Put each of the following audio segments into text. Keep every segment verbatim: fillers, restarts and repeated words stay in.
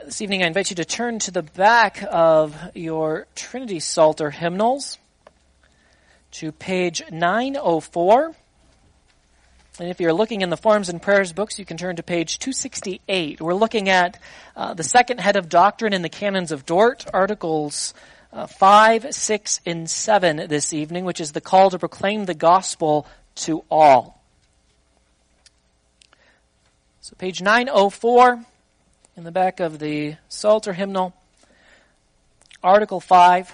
This evening I invite you to turn to the back of your Trinity Psalter hymnals to page nine oh four. And if you're looking in the Forms and Prayers books, you can turn to page two sixty-eight. We're looking at uh, the second head of doctrine in the Canons of Dort, Articles uh, five, six, and seven this evening, which is the call to proclaim the gospel to all. So page nine oh four. In the back of the Psalter hymnal, Article five.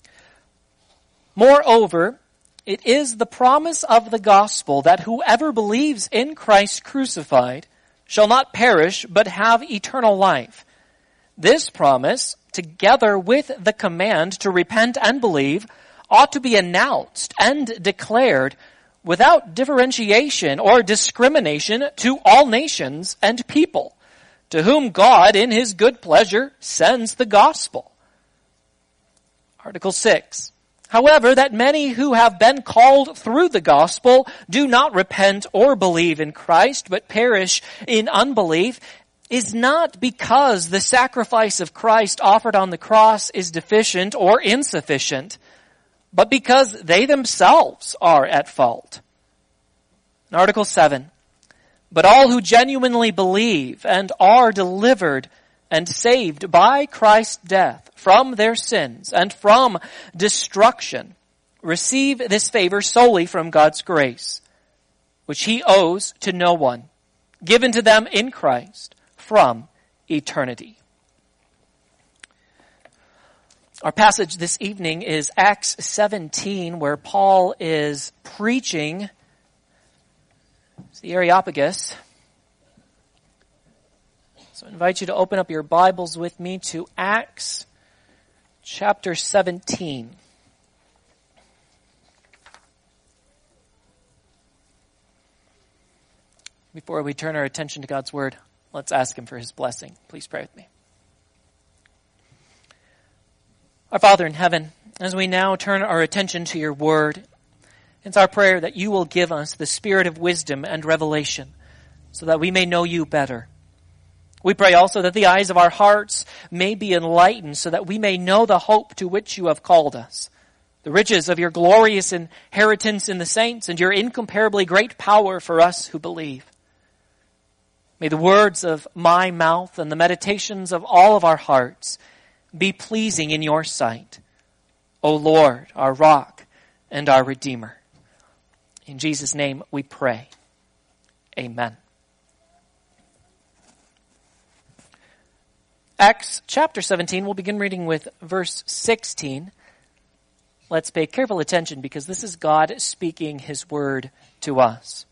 Moreover, it is the promise of the gospel that whoever believes in Christ crucified shall not perish but have eternal life. This promise, together with the command to repent and believe, ought to be announced and declared without differentiation or discrimination to all nations and people, to whom God, in his good pleasure, sends the gospel. Article six. However, that many who have been called through the gospel do not repent or believe in Christ, but perish in unbelief, is not because the sacrifice of Christ offered on the cross is deficient or insufficient, but because they themselves are at fault. Article seven. But all who genuinely believe and are delivered and saved by Christ's death from their sins and from destruction receive this favor solely from God's grace, which he owes to no one, given to them in Christ from eternity. Our passage this evening is Acts seventeen, where Paul is preaching the Areopagus. So I invite you to open up your Bibles with me to Acts chapter seventeen. Before we turn our attention to God's Word, let's ask him for his blessing. Please pray with me. Our Father in heaven, as we now turn our attention to your Word, it's our prayer that you will give us the spirit of wisdom and revelation so that we may know you better. We pray also that the eyes of our hearts may be enlightened so that we may know the hope to which you have called us, the riches of your glorious inheritance in the saints and your incomparably great power for us who believe. May the words of my mouth and the meditations of all of our hearts be pleasing in your sight, O Lord, our rock and our Redeemer. In Jesus' name we pray. Amen. Acts chapter seventeen, we'll begin reading with verse sixteen. Let's pay careful attention because this is God speaking his word to us.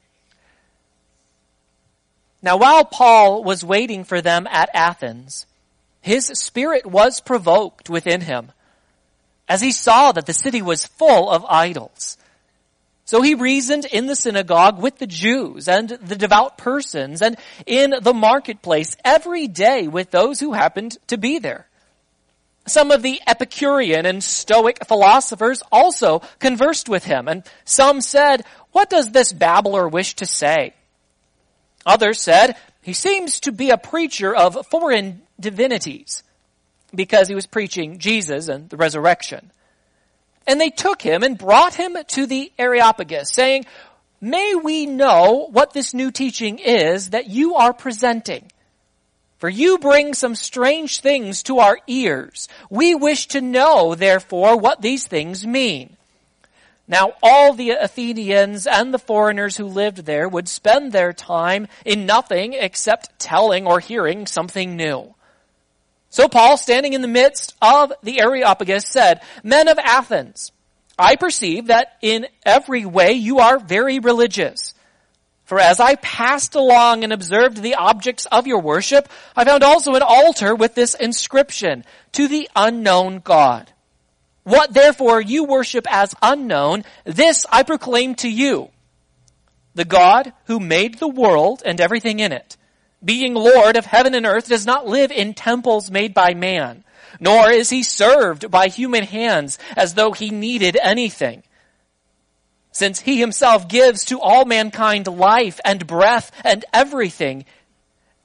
Now while Paul was waiting for them at Athens, his spirit was provoked within him as he saw that the city was full of idols. So he reasoned in the synagogue with the Jews and the devout persons and in the marketplace every day with those who happened to be there. Some of the Epicurean and Stoic philosophers also conversed with him, and some said, "What does this babbler wish to say?" Others said, "He seems to be a preacher of foreign divinities," because he was preaching Jesus and the resurrection. And they took him and brought him to the Areopagus, saying, "May we know what this new teaching is that you are presenting? For you bring some strange things to our ears. We wish to know, therefore, what these things mean." Now all the Athenians and the foreigners who lived there would spend their time in nothing except telling or hearing something new. So Paul, standing in the midst of the Areopagus, said, "Men of Athens, I perceive that in every way you are very religious. For as I passed along and observed the objects of your worship, I found also an altar with this inscription, 'To the unknown God.' What therefore you worship as unknown, this I proclaim to you. The God who made the world and everything in it, being Lord of heaven and earth, does not live in temples made by man, nor is he served by human hands as though he needed anything. Since he himself gives to all mankind life and breath and everything,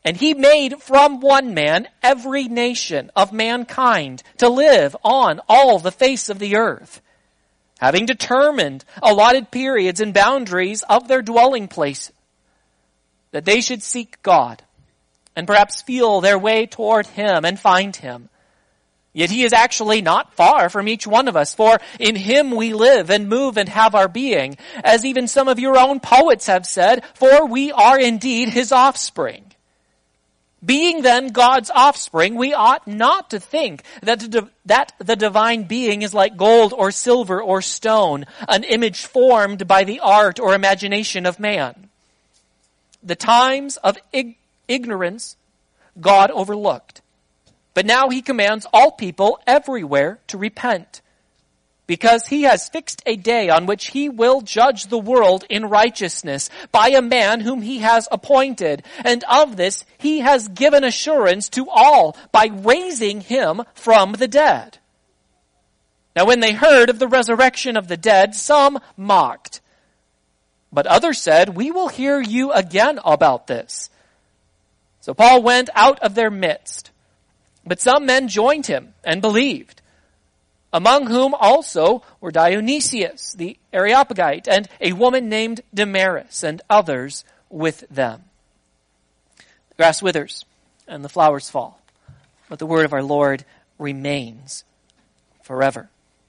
And he made from one man every nation of mankind to live on all the face of the earth, having determined allotted periods and boundaries of their dwelling place, that they should seek God and perhaps feel their way toward him and find him. Yet he is actually not far from each one of us, for in him we live and move and have our being, as even some of your own poets have said, for we are indeed his offspring. Being then God's offspring, we ought not to think that the, that the divine being is like gold or silver or stone, an image formed by the art or imagination of man. The times of ig- ignorance God overlooked. But now he commands all people everywhere to repent, because he has fixed a day on which he will judge the world in righteousness by a man whom he has appointed. And of this he has given assurance to all by raising him from the dead. Now when they heard of the resurrection of the dead, some mocked. But others said, we will hear you again about this. So Paul went out of their midst. But some men joined him and believed, among whom also were Dionysius the Areopagite and a woman named Damaris and others with them. The grass withers and the flowers fall, but the word of our Lord remains forever.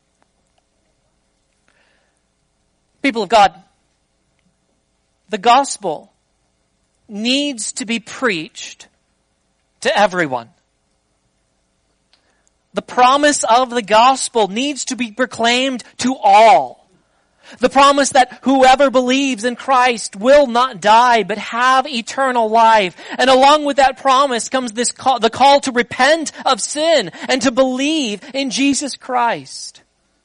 People of God, the gospel needs to be preached to everyone. The promise of the gospel needs to be proclaimed to all. The promise that whoever believes in Christ will not die but have eternal life. And along with that promise comes this call, the call to repent of sin and to believe in Jesus Christ.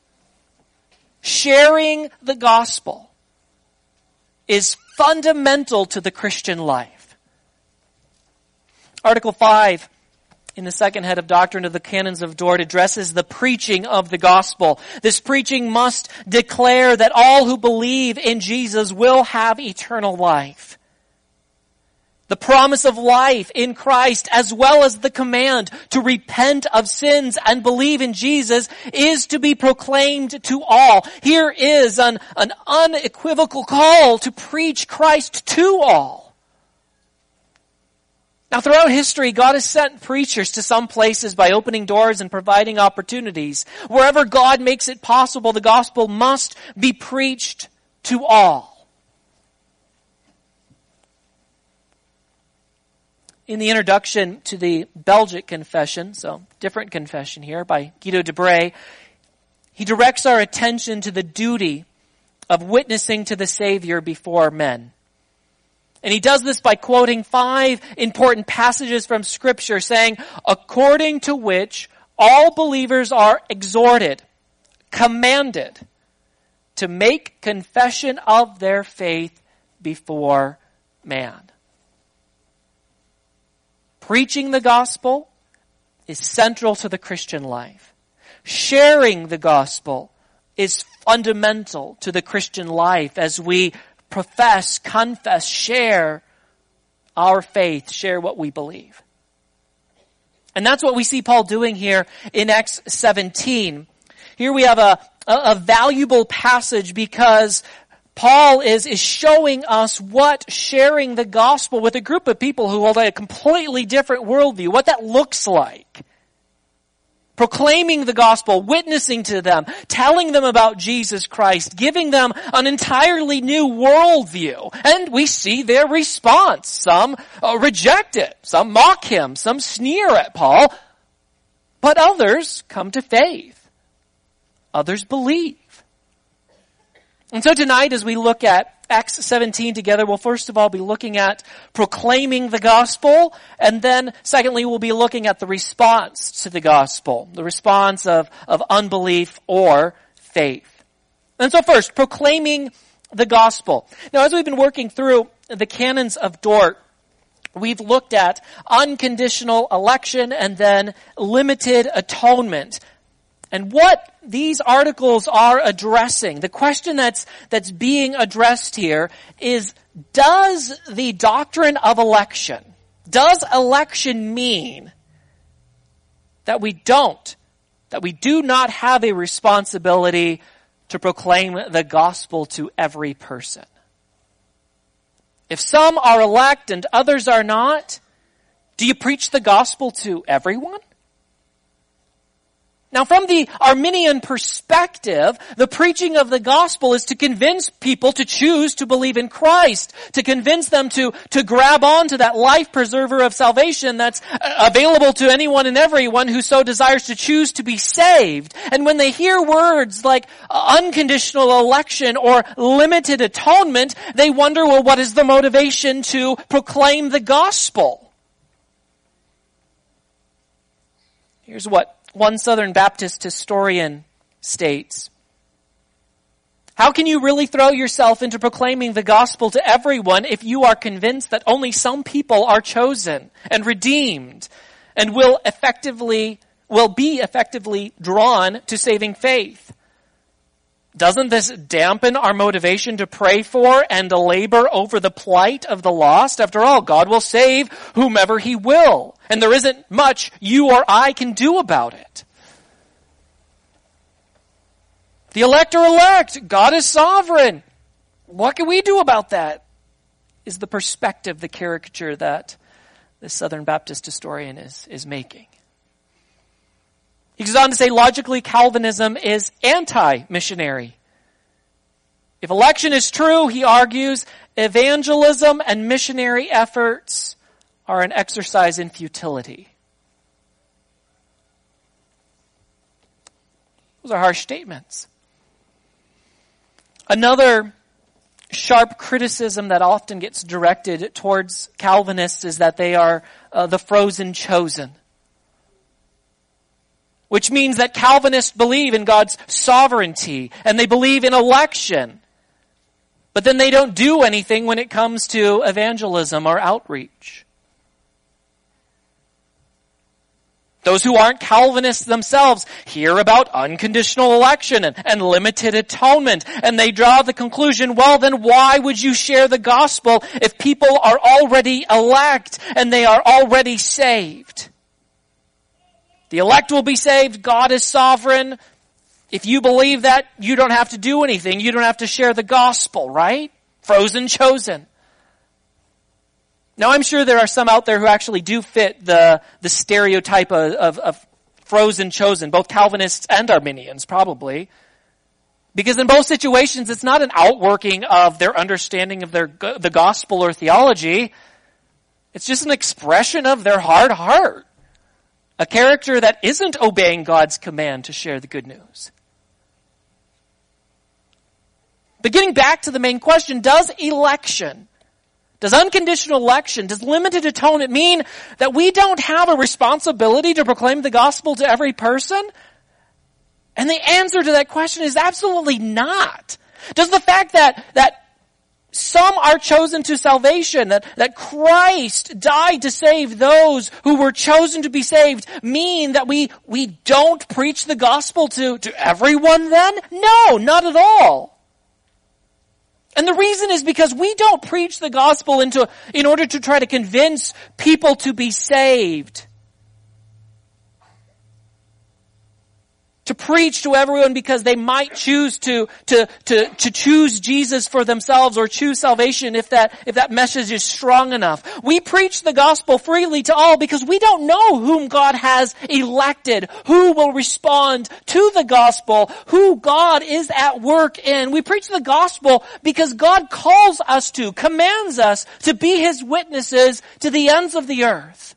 Sharing the gospel is fundamental to the Christian life. Article five in the second head of Doctrine of the Canons of Dort addresses the preaching of the gospel. This preaching must declare that all who believe in Jesus will have eternal life. The promise of life in Christ, as well as the command to repent of sins and believe in Jesus, is to be proclaimed to all. Here is an, an unequivocal call to preach Christ to all. Now, throughout history, God has sent preachers to some places by opening doors and providing opportunities. Wherever God makes it possible, the gospel must be preached to all. In the introduction to the Belgic Confession, so different confession here by Guido de Brès, he directs our attention to the duty of witnessing to the Savior before men. And he does this by quoting five important passages from Scripture saying, according to which all believers are exhorted, commanded to make confession of their faith before man. Preaching the gospel is central to the Christian life. Sharing the gospel is fundamental to the Christian life as we profess, confess, share our faith, share what we believe. And that's what we see Paul doing here in Acts seventeen. Here we have a, a, a valuable passage because Paul is, is showing us what sharing the gospel with a group of people who hold a completely different worldview, what that looks like. Proclaiming the gospel, witnessing to them, telling them about Jesus Christ, giving them an entirely new worldview. And we see their response. Some uh, reject it. Some mock him. Some sneer at Paul. But others come to faith. Others believe. And so tonight as we look at Acts seventeen together, we'll first of all be looking at proclaiming the gospel, and then secondly we'll be looking at the response to the gospel, the response of, of unbelief or faith. And so first, proclaiming the gospel. Now as we've been working through the canons of Dort, we've looked at unconditional election and then limited atonement. And what these articles are addressing, the question that's, that's being addressed here is, does the doctrine of election, Does election mean that we don't, that we do not have a responsibility to proclaim the gospel to every person? If some are elect and others are not, do you preach the gospel to everyone? Now, from the Arminian perspective, the preaching of the gospel is to convince people to choose to believe in Christ, to convince them to, to grab onto that life preserver of salvation that's available to anyone and everyone who so desires to choose to be saved. And when they hear words like unconditional election or limited atonement, they wonder, well, what is the motivation to proclaim the gospel? Here's what one Southern Baptist historian states. How can you really throw yourself into proclaiming the gospel to everyone if you are convinced that only some people are chosen and redeemed and will effectively, will be effectively drawn to saving faith? Doesn't this dampen our motivation to pray for and to labor over the plight of the lost? After all, God will save whomever He will, and there isn't much you or I can do about it. The elect are elect. God is sovereign. What can we do about that? Is the perspective, the caricature that the Southern Baptist historian is, is making. He goes on to say, logically, Calvinism is anti-missionary. If election is true, he argues, evangelism and missionary efforts are an exercise in futility. Those are harsh statements. Another sharp criticism that often gets directed towards Calvinists is that they are uh, the frozen chosen. Which means that Calvinists believe in God's sovereignty and they believe in election. But then they don't do anything when it comes to evangelism or outreach. Those who aren't Calvinists themselves hear about unconditional election and, and limited atonement, and they draw the conclusion, well, then why would you share the gospel if people are already elect and they are already saved? The elect will be saved. God is sovereign. If you believe that, you don't have to do anything. You don't have to share the gospel, right? Frozen chosen. Now, I'm sure there are some out there who actually do fit the, the stereotype of, of, of frozen chosen, both Calvinists and Arminians, probably. Because in both situations, it's not an outworking of their understanding of their the gospel or theology. It's just an expression of their hard heart. A character that isn't obeying God's command to share the good news. But getting back to the main question, does election, does unconditional election, does limited atonement mean that we don't have a responsibility to proclaim the gospel to every person? And the answer to that question is absolutely not. Does the fact that, that some are chosen to salvation, that, that Christ died to save those who were chosen to be saved, mean that we, we don't preach the gospel to, to everyone then? No, not at all. And the reason is because we don't preach the gospel into, in order to try to convince people to be saved. To preach to everyone because they might choose to, to, to, to choose Jesus for themselves or choose salvation if that, if that message is strong enough. We preach the gospel freely to all because we don't know whom God has elected, who will respond to the gospel, who God is at work in. We preach the gospel because God calls us to, commands us to be His witnesses to the ends of the earth.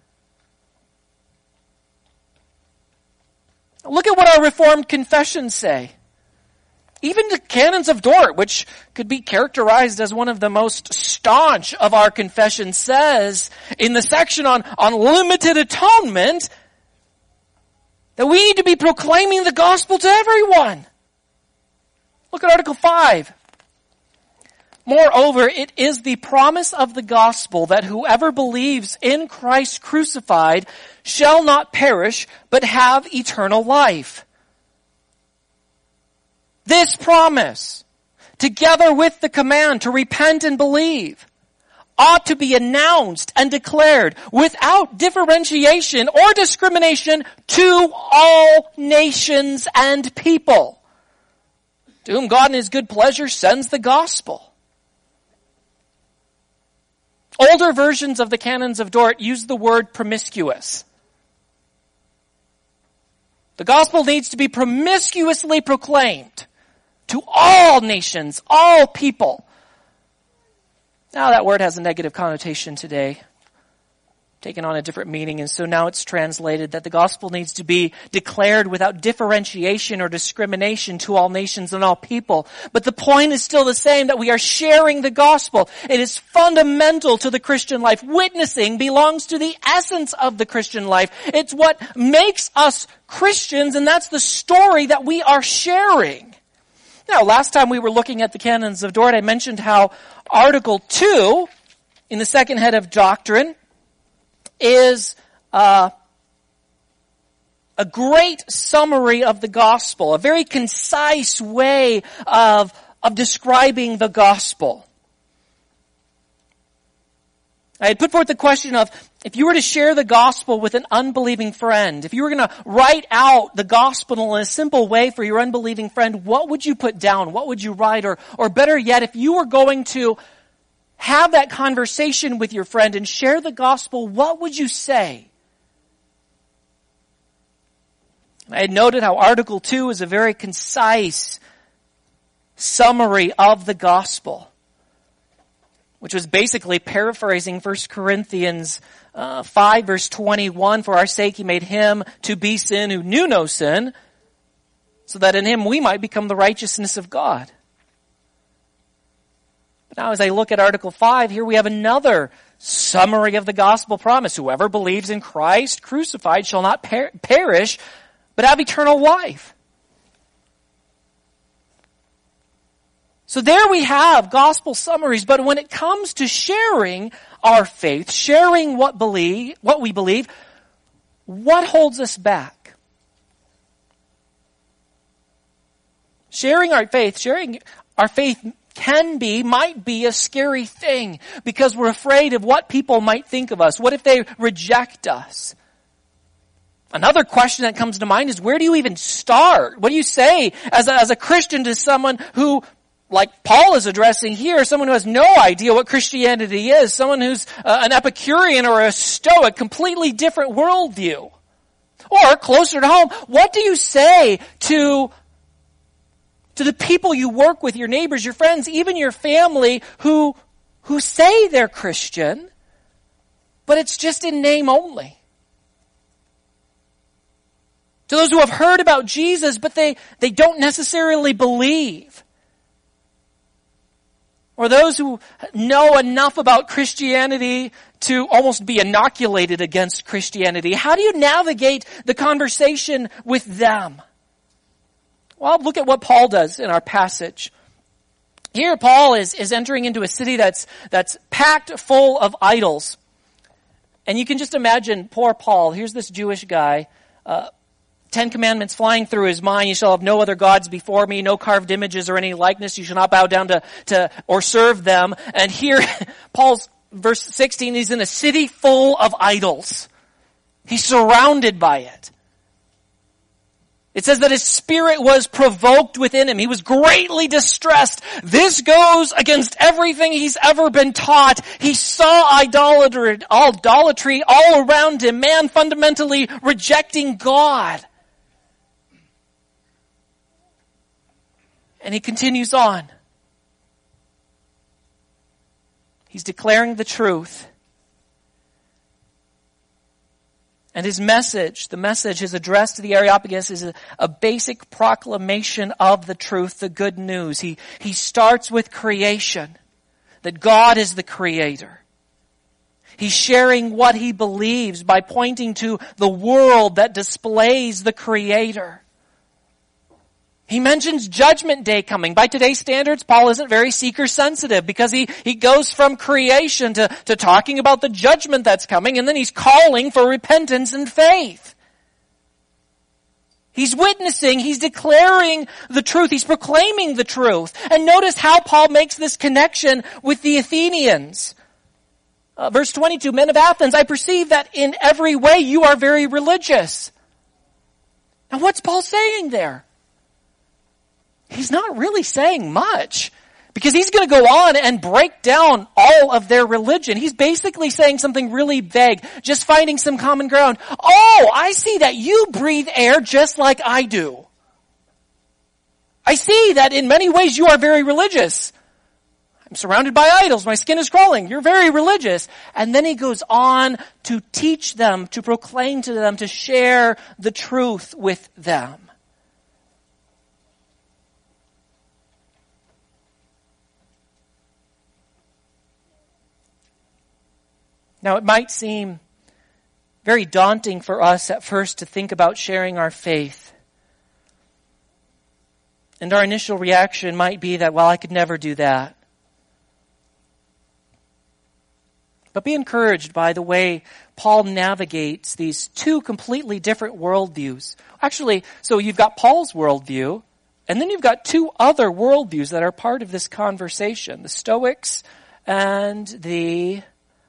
Look at what our Reformed confessions say. Even the Canons of Dort, which could be characterized as one of the most staunch of our confessions, says in the section on, on limited atonement that we need to be proclaiming the gospel to everyone. Look at Article five. Moreover, it is the promise of the gospel that whoever believes in Christ crucified shall not perish, but have eternal life. This promise, together with the command to repent and believe, ought to be announced and declared without differentiation or discrimination to all nations and people, to whom God in his good pleasure sends the gospel. Older versions of the Canons of Dort use the word promiscuous. The gospel needs to be promiscuously proclaimed to all nations, all people. Now that word has a negative connotation today, taken on a different meaning, and so now it's translated that the gospel needs to be declared without differentiation or discrimination to all nations and all people. But the point is still the same, that we are sharing the gospel. It is fundamental to the Christian life. Witnessing belongs to the essence of the Christian life. It's what makes us Christians, and that's the story that we are sharing. Now, last time we were looking at the Canons of Dort, I mentioned how Article two in the second head of doctrine is uh, a great summary of the gospel, a very concise way of, of describing the gospel. I had put forth the question of, if you were to share the gospel with an unbelieving friend, if you were going to write out the gospel in a simple way for your unbelieving friend, what would you put down? What would you write? Or, or better yet, if you were going to have that conversation with your friend and share the gospel, what would you say? I had noted how Article two is a very concise summary of the gospel, which was basically paraphrasing First Corinthians uh, five verse twenty-one, for our sake he made him to be sin who knew no sin, so that in him we might become the righteousness of God. But now as I look at Article five, here we have another summary of the gospel promise. Whoever believes in Christ crucified shall not per- perish, but have eternal life. So there we have gospel summaries, but when it comes to sharing our faith, sharing what believe, what we believe, what holds us back? Sharing our faith, sharing our faith can be, might be a scary thing because we're afraid of what people might think of us. What if they reject us? Another question that comes to mind is, where do you even start? What do you say as a, as a Christian to someone who, like Paul is addressing here, someone who has no idea what Christianity is, someone who's uh, an Epicurean or a Stoic, completely different worldview? Or, closer to home, what do you say to, to the people you work with, your neighbors, your friends, even your family, who, who say they're Christian, but it's just in name only? To those who have heard about Jesus, but they, they don't necessarily believe. Or those who know enough about Christianity to almost be inoculated against Christianity. How do you navigate the conversation with them? Well, look at what Paul does in our passage. Here Paul is, is entering into a city that's, that's packed full of idols. And you can just imagine poor Paul. Here's this Jewish guy, uh, Ten Commandments flying through his mind. You shall have no other gods before me, no carved images or any likeness. You shall not bow down to, to or serve them. And here, Paul's verse sixteen, he's in a city full of idols. He's surrounded by it. It says that his spirit was provoked within him. He was greatly distressed. This goes against everything he's ever been taught. He saw idolatry, idolatry all around him. Man fundamentally rejecting God. And he continues on. He's declaring the truth. And his message, the message, his address to the Areopagus is a, a basic proclamation of the truth, the good news. He, he starts with creation, that God is the creator. He's sharing what he believes by pointing to the world that displays the creator. He mentions Judgment Day coming. By today's standards, Paul isn't very seeker-sensitive because he, he goes from creation to, to talking about the judgment that's coming, and then he's calling for repentance and faith. He's witnessing, he's declaring the truth, he's proclaiming the truth. And notice how Paul makes this connection with the Athenians. Uh, verse twenty-two, men of Athens, I perceive that in every way you are very religious. Now what's Paul saying there? He's not really saying much, because he's going to go on and break down all of their religion. He's basically saying something really vague, just finding some common ground. Oh, I see that you breathe air just like I do. I see that in many ways you are very religious. I'm surrounded by idols. My skin is crawling. You're very religious. And then he goes on to teach them, to proclaim to them, to share the truth with them. Now, it might seem very daunting for us at first to think about sharing our faith. And our initial reaction might be that, well, I could never do that. But be encouraged by the way Paul navigates these two completely different worldviews. Actually, so you've got Paul's worldview, and then you've got two other worldviews that are part of this conversation. The Stoics and the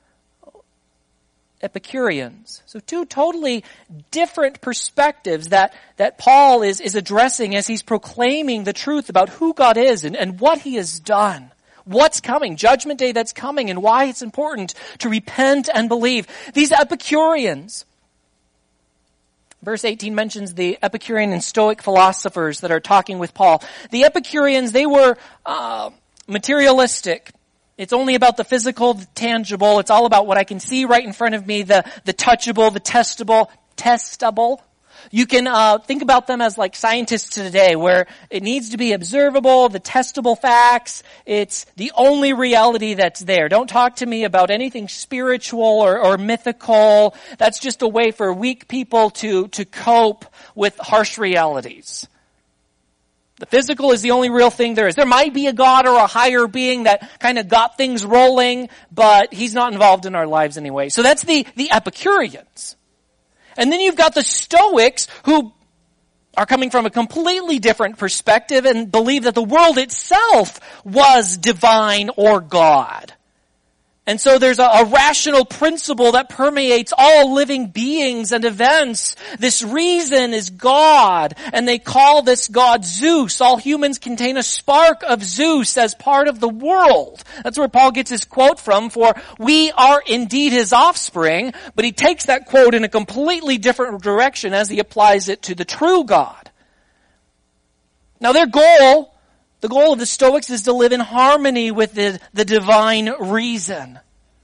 Epicureans. So two totally different perspectives that, that Paul is, is addressing as he's proclaiming the truth about who God is and, and what he has done. What's coming, Judgment Day that's coming, and why it's important to repent and believe. These Epicureans, verse eighteen mentions the Epicurean and Stoic philosophers that are talking with Paul. The Epicureans, they were uh, materialistic. It's only about the physical, the tangible. It's all about what I can see right in front of me, the, the touchable, the testable, testable. You can uh, think about them as like scientists today, where it needs to be observable, the testable facts. It's the only reality that's there. Don't talk to me about anything spiritual or, or mythical. That's just a way for weak people to, to cope with harsh realities. The physical is the only real thing there is. There might be a God or a higher being that kind of got things rolling, but he's not involved in our lives anyway. So that's the, the Epicureans. And then you've got the Stoics, who are coming from a completely different perspective and believe that the world itself was divine or God. And so there's a, a rational principle that permeates all living beings and events. This reason is God, and they call this God Zeus. All humans contain a spark of Zeus as part of the world. That's where Paul gets his quote from, for we are indeed his offspring, but he takes that quote in a completely different direction as he applies it to the true God. Now their goal, the goal of the Stoics is to live in harmony with the, the divine reason.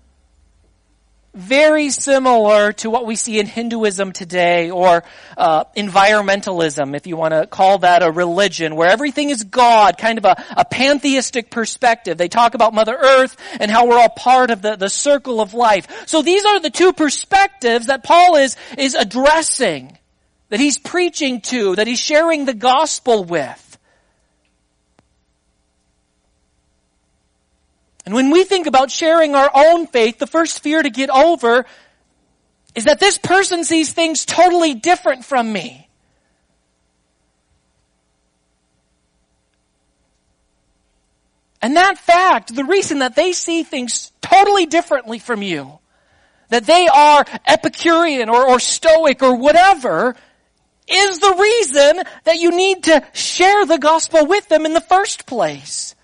Very similar to what we see in Hinduism today, or uh, environmentalism, if you want to call that a religion, where everything is God, kind of a, a pantheistic perspective. They talk about Mother Earth and how we're all part of the, the circle of life. So these are the two perspectives that Paul is, is addressing, that he's preaching to, that he's sharing the gospel with. And when we think about sharing our own faith, the first fear to get over is that this person sees things totally different from me. And that fact, the reason that they see things totally differently from you, that they are Epicurean or, or Stoic or whatever, is the reason that you need to share the gospel with them in the first place.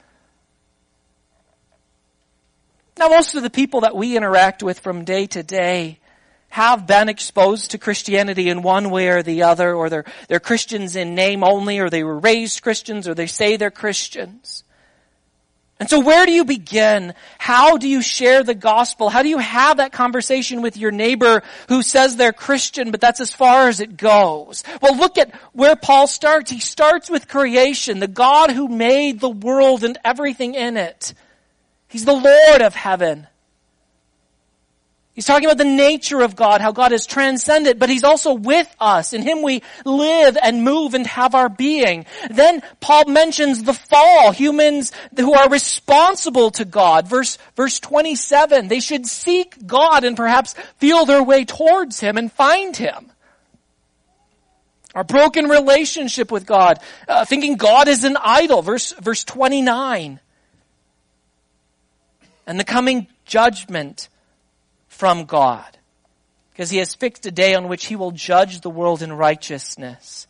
Now, most of the people that we interact with from day to day have been exposed to Christianity in one way or the other, or they're, they're Christians in name only, or they were raised Christians, or they say they're Christians. And so where do you begin? How do you share the gospel? How do you have that conversation with your neighbor who says they're Christian, but that's as far as it goes? Well, look at where Paul starts. He starts with creation, the God who made the world and everything in it. He's the Lord of heaven. He's talking about the nature of God, how God is transcendent, but He's also with us. In Him we live and move and have our being. Then Paul mentions the fall, humans who are responsible to God. Verse, verse twenty-seven, they should seek God and perhaps feel their way towards Him and find Him. Our broken relationship with God, uh, thinking God is an idol. Verse, verse twenty-nine. And the coming judgment from God, because he has fixed a day on which he will judge the world in righteousness.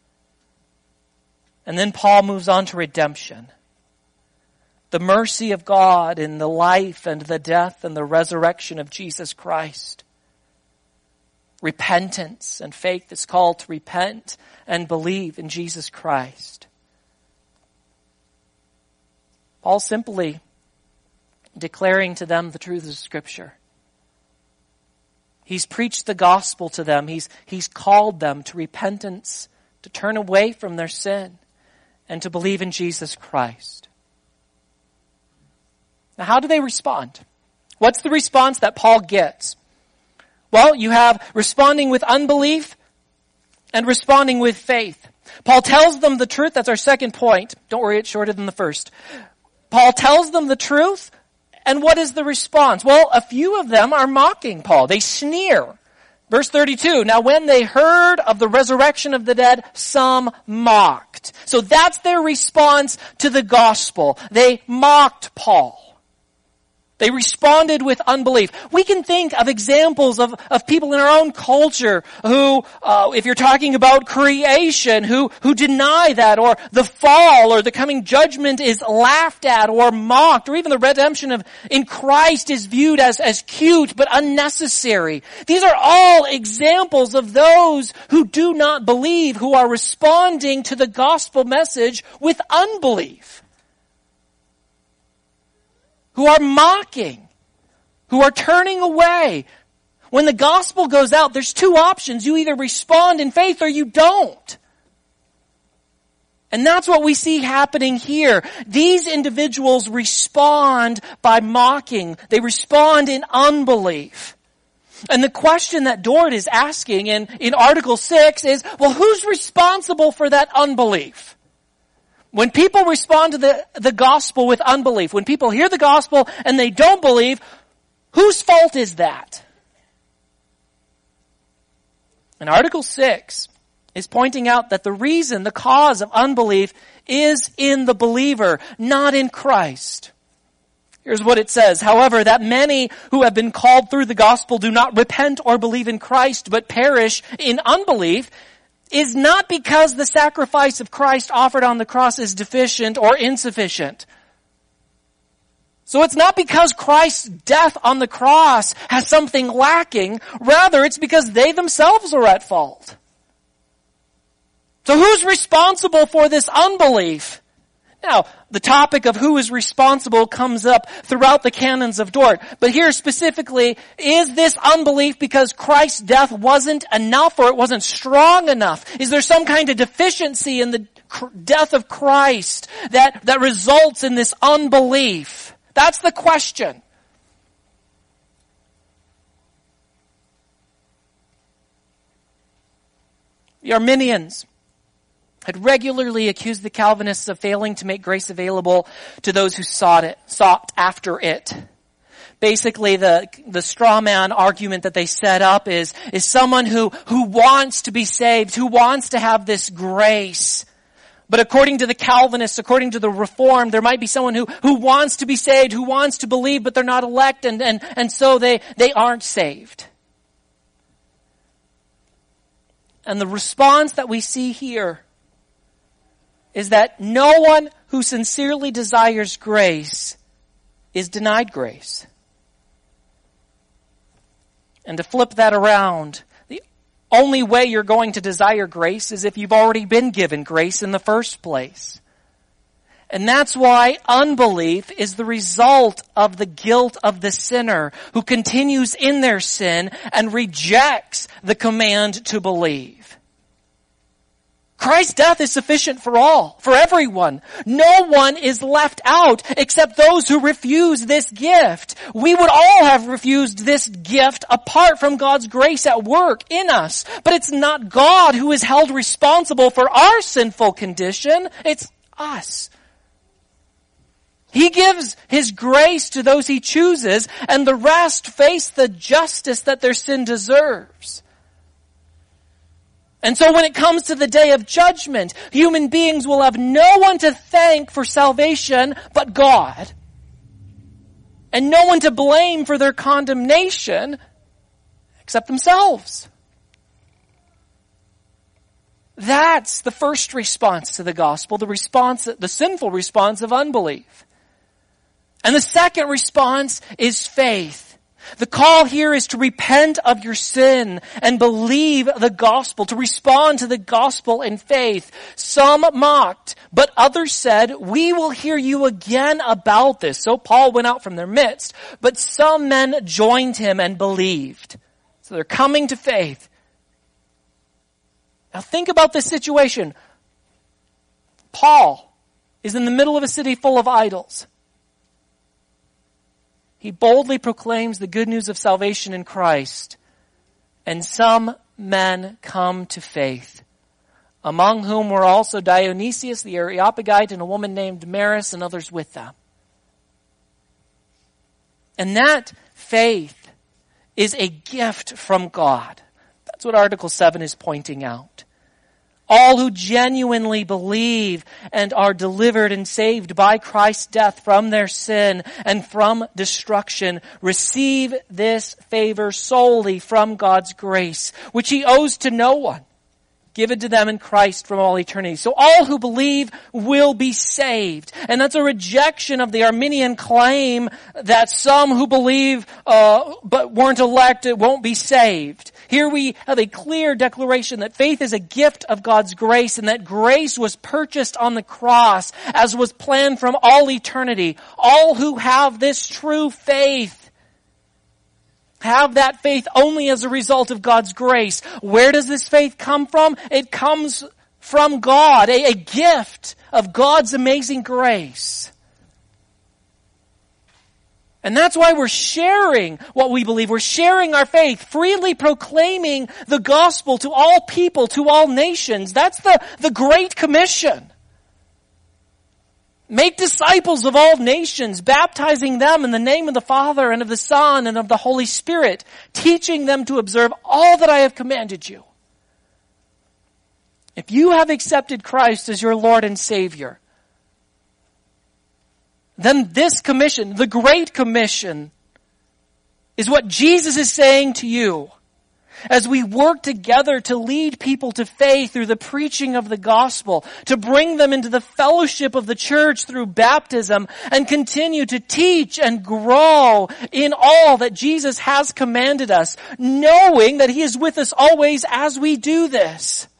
And then Paul moves on to redemption. The mercy of God in the life and the death and the resurrection of Jesus Christ. Repentance and faith is called to repent and believe in Jesus Christ. Paul simply declaring to them the truth of Scripture. He's preached the gospel to them. He's, he's called them to repentance, to turn away from their sin, and to believe in Jesus Christ. Now, how do they respond? What's the response that Paul gets? Well, you have responding with unbelief and responding with faith. Paul tells them the truth. That's our second point. Don't worry, it's shorter than the first. Paul tells them the truth. And what is the response? Well, a few of them are mocking Paul. They sneer. Verse thirty-two, now when they heard of the resurrection of the dead, some mocked. So that's their response to the gospel. They mocked Paul. They responded with unbelief. We can think of examples of, of people in our own culture who, uh, if you're talking about creation, who, who deny that, or the fall, or the coming judgment is laughed at or mocked, or even the redemption of in Christ is viewed as, as cute but unnecessary. These are all examples of those who do not believe, who are responding to the gospel message with unbelief. Who are mocking, who are turning away. When the gospel goes out, there's two options. You either respond in faith or you don't. And that's what we see happening here. These individuals respond by mocking. They respond in unbelief. And the question that Dort is asking in, in Article six is, well, who's responsible for that unbelief? When people respond to the, the gospel with unbelief, when people hear the gospel and they don't believe, whose fault is that? And Article six is pointing out that the reason, the cause of unbelief is in the believer, not in Christ. Here's what it says. However, that many who have been called through the gospel do not repent or believe in Christ, but perish in unbelief, is not because the sacrifice of Christ offered on the cross is deficient or insufficient. So it's not because Christ's death on the cross has something lacking. Rather, it's because they themselves are at fault. So who's responsible for this unbelief? Now, the topic of who is responsible comes up throughout the canons of Dort. But here specifically, is this unbelief because Christ's death wasn't enough or it wasn't strong enough? Is there some kind of deficiency in the death of Christ that, that results in this unbelief? That's the question. The Arminians had regularly accused the Calvinists of failing to make grace available to those who sought it, sought after it. Basically, the, the straw man argument that they set up is, is someone who, who wants to be saved, who wants to have this grace. But according to the Calvinists, according to the Reformed, there might be someone who, who wants to be saved, who wants to believe, but they're not elect, and, and, and so they, they aren't saved. And the response that we see here is that no one who sincerely desires grace is denied grace. And to flip that around, the only way you're going to desire grace is if you've already been given grace in the first place. And that's why unbelief is the result of the guilt of the sinner who continues in their sin and rejects the command to believe. Christ's death is sufficient for all, for everyone. No one is left out except those who refuse this gift. We would all have refused this gift apart from God's grace at work in us. But it's not God who is held responsible for our sinful condition. It's us. He gives His grace to those He chooses, and the rest face the justice that their sin deserves. And so when it comes to the day of judgment, human beings will have no one to thank for salvation but God. and no one to blame for their condemnation except themselves. That's the first response to the gospel, the response, the sinful response of unbelief. And the second response is faith. The call here is to repent of your sin and believe the gospel, to respond to the gospel in faith. Some mocked, but others said, we will hear you again about this. So Paul went out from their midst, but some men joined him and believed. So they're coming to faith. Now think about this situation. Paul is in the middle of a city full of idols. He boldly proclaims the good news of salvation in Christ, and some men come to faith, among whom were also Dionysius the Areopagite and a woman named Damaris and others with them. And that faith is a gift from God. That's what Article seven is pointing out. All who genuinely believe and are delivered and saved by Christ's death from their sin and from destruction receive this favor solely from God's grace, which He owes to no one, given to them in Christ from all eternity. So all who believe will be saved. And that's a rejection of the Arminian claim that some who believe uh, but weren't elected won't be saved. Here we have a clear declaration that faith is a gift of God's grace and that grace was purchased on the cross as was planned from all eternity. All who have this true faith have that faith only as a result of God's grace. Where does this faith come from? It comes from God, a, a gift of God's amazing grace. And that's why we're sharing what we believe. We're sharing our faith, freely proclaiming the gospel to all people, to all nations. That's the, the Great Commission. Make disciples of all nations, baptizing them in the name of the Father and of the Son and of the Holy Spirit, teaching them to observe all that I have commanded you. If you have accepted Christ as your Lord and Savior, then this commission, the Great Commission, is what Jesus is saying to you. As we work together to lead people to faith through the preaching of the gospel, to bring them into the fellowship of the church through baptism, and continue to teach and grow in all that Jesus has commanded us, knowing that He is with us always as we do this.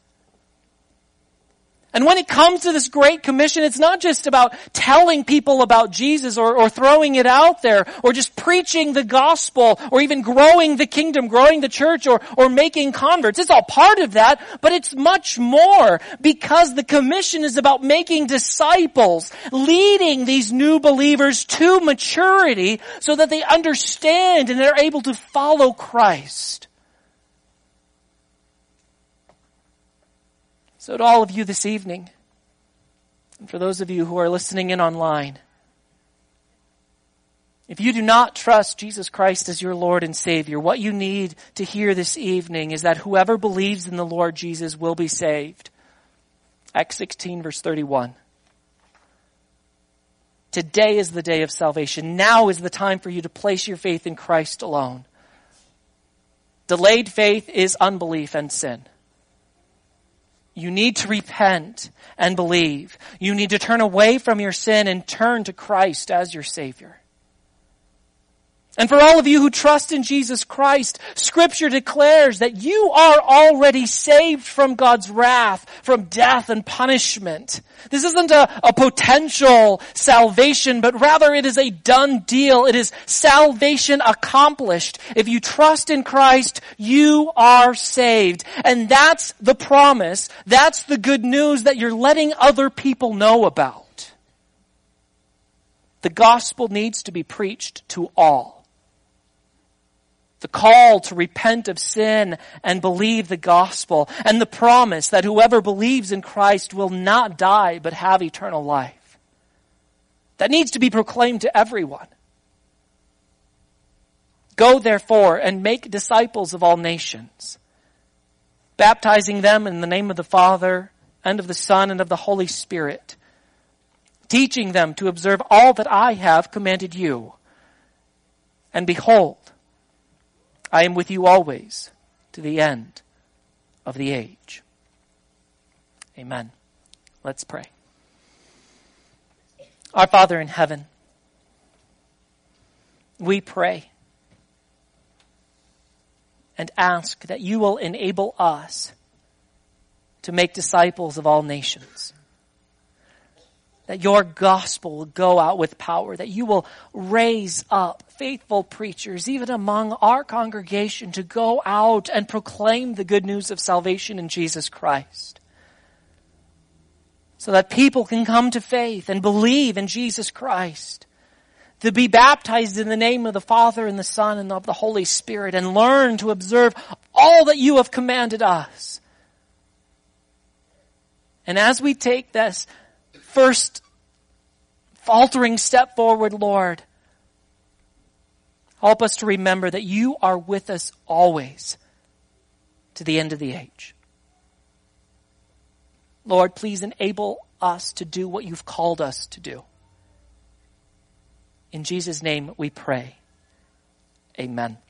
And when it comes to this Great Commission, it's not just about telling people about Jesus or, or throwing it out there or just preaching the gospel or even growing the kingdom, growing the church or, or making converts. It's all part of that, but it's much more because the commission is about making disciples, leading these new believers to maturity so that they understand and they're able to follow Christ. So to all of you this evening, and for those of you who are listening in online, if you do not trust Jesus Christ as your Lord and Savior, what you need to hear this evening is that whoever believes in the Lord Jesus will be saved. Acts sixteen verse thirty-one. Today is the day of salvation. Now is the time for you to place your faith in Christ alone. Delayed faith is unbelief and sin. You need to repent and believe. You need to turn away from your sin and turn to Christ as your Savior. And for all of you who trust in Jesus Christ, Scripture declares that you are already saved from God's wrath, from death and punishment. This isn't a, a potential salvation, but rather it is a done deal. It is salvation accomplished. If you trust in Christ, you are saved. And that's the promise. That's the good news that you're letting other people know about. The gospel needs to be preached to all. The call to repent of sin and believe the gospel, and the promise that whoever believes in Christ will not die but have eternal life. That needs to be proclaimed to everyone. Go therefore and make disciples of all nations, baptizing them in the name of the Father and of the Son and of the Holy Spirit, teaching them to observe all that I have commanded you. And behold, I am with you always to the end of the age. Amen. Let's pray. Our Father in heaven, we pray and ask that you will enable us to make disciples of all nations. That your gospel will go out with power, that you will raise up faithful preachers, even among our congregation, to go out and proclaim the good news of salvation in Jesus Christ. So that people can come to faith and believe in Jesus Christ, to be baptized in the name of the Father and the Son and of the Holy Spirit, and learn to observe all that you have commanded us. And as we take this first faltering step forward, Lord, help us to remember that you are with us always to the end of the age. Lord, please enable us to do what you've called us to do. In Jesus' name we pray. Amen.